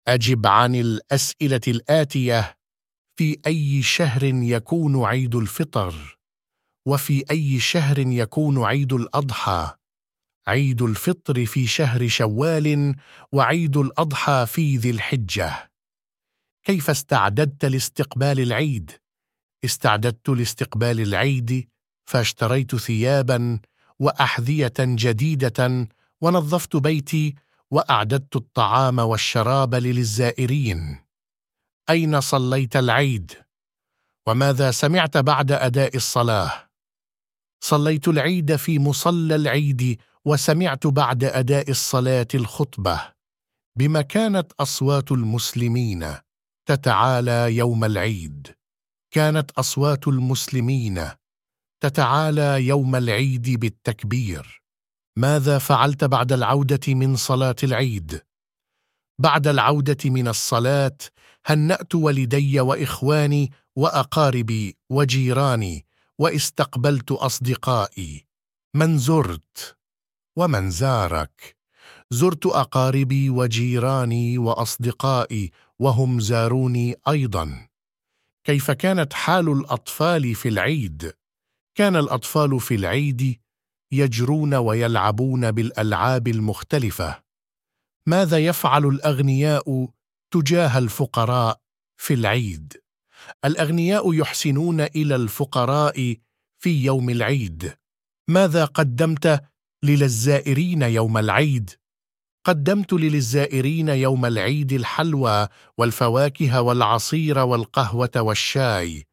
أجب عن الأسئلة الآتية: في أي شهر يكون عيد الفطر؟ وفي أي شهر يكون عيد الأضحى؟ عيد الفطر في شهر شوال، وعيد الأضحى في ذي الحجة. كيف استعددت لاستقبال العيد؟ استعددت لاستقبال العيد فاشتريت ثيابا وأحذية جديدة، ونظفت بيتي، وأعددت الطعام والشراب للزائرين. أين صليت العيد؟ وماذا سمعت بعد أداء الصلاة؟ صليت العيد في مصلى العيد، وسمعت بعد أداء الصلاة الخطبة. بما كانت أصوات المسلمين تتعالى يوم العيد؟ كانت أصوات المسلمين تتعالى يوم العيد بالتكبير. ماذا فعلت بعد العودة من صلاة العيد؟ بعد العودة من الصلاة هنأت والدي وإخواني وأقاربي وجيراني، واستقبلت أصدقائي. من زرت ومن زارك؟ زرت أقاربي وجيراني وأصدقائي، وهم زاروني أيضا. كيف كانت حال الأطفال في العيد؟ كان الأطفال في العيد يجرون ويلعبون بالألعاب المختلفة. ماذا يفعل الأغنياء تجاه الفقراء في العيد؟ الأغنياء يحسنون إلى الفقراء في يوم العيد. ماذا قدمت للزائرين يوم العيد؟ قدمت للزائرين يوم العيد الحلوى والفواكه والعصير والقهوة والشاي.